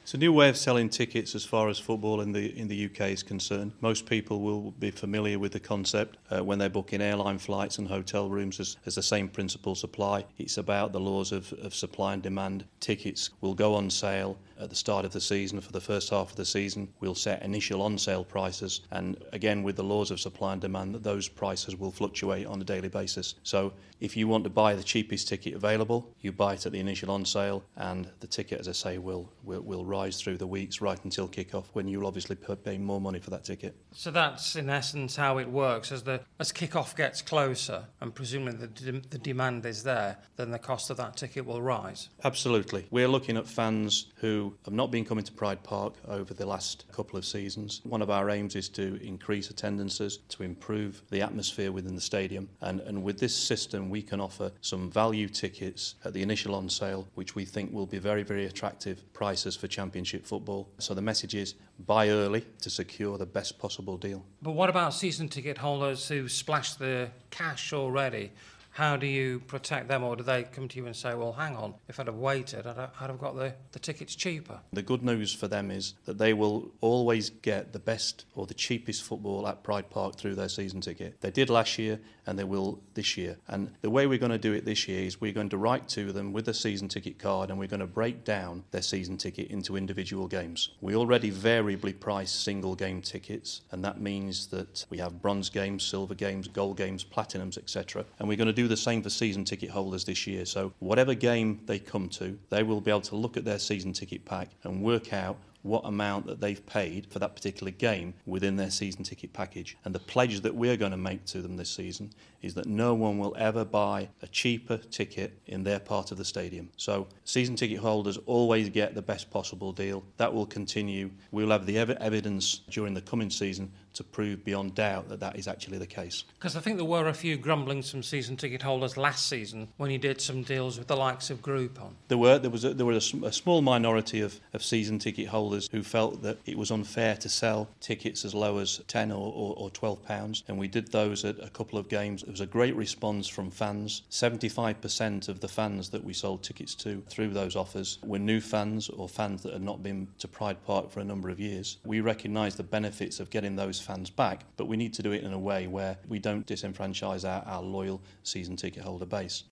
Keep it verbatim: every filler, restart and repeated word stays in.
It's a new way of selling tickets as far as football in the in the U K is concerned. Most people will be familiar with the concept uh, when they're booking airline flights and hotel rooms as, as the same principles apply. It's about the laws of, of supply and demand. Tickets will go on sale at the start of the season for the first half of the season. We'll set initial on-sale prices, and again with the laws of supply and demand, that those prices will fluctuate on a daily basis. So if you want to buy the cheapest ticket available, you buy it at the initial on-sale, and the ticket, as I say, will will, will rise through the weeks right until kick-off, when you'll obviously pay more money for that ticket. So that's in essence how it works. As the as kick-off gets closer, and presumably the, de- the demand is there, then the cost of that ticket will rise. Absolutely. We're looking at fans who have not been coming to Pride Park over the last couple of seasons. One of our aims is to increase attendances, to improve the atmosphere within the stadium, and, and with this system we can offer some value tickets at the initial on sale, which we think will be very, very attractive prices for Championship football. So the message is buy early to secure the best possible deal. But what about season ticket holders who splash the cash already? How do you protect them, or do they come to you and say, well, hang on, if I'd have waited, I'd have, I'd have got the, the tickets cheaper? The good news for them is that they will always get the best or the cheapest football at Pride Park through their season ticket. They did last year and they will this year. And the way we're going to do it this year is we're going to write to them with a season ticket card, and we're going to break down their season ticket into individual games. We already variably price single game tickets, and that means that we have bronze games, silver games, gold games, platinums, et cetera. And we're going to do the same for season ticket holders this year. So whatever game they come to, they will be able to look at their season ticket pack and work out what amount that they've paid for that particular game within their season ticket package. And the pledge that we're going to make to them this season is that no one will ever buy a cheaper ticket in their part of the stadium. So season ticket holders always get the best possible deal. That will continue. We'll have the ev- evidence during the coming season to prove beyond doubt that that is actually the case. Because I think there were a few grumblings from season ticket holders last season when you did some deals with the likes of Groupon. There were there was a, there were a, a small minority of, of season ticket holders who felt that it was unfair to sell tickets as low as ten or, or, or twelve pounds, and we did those at a couple of games. There was a great response from fans. seventy-five percent of the fans that we sold tickets to through those offers were new fans or fans that had not been to Pride Park for a number of years. We recognise the benefits of getting those fans back, but we need to do it in a way where we don't disenfranchise our, our loyal season ticket holder base.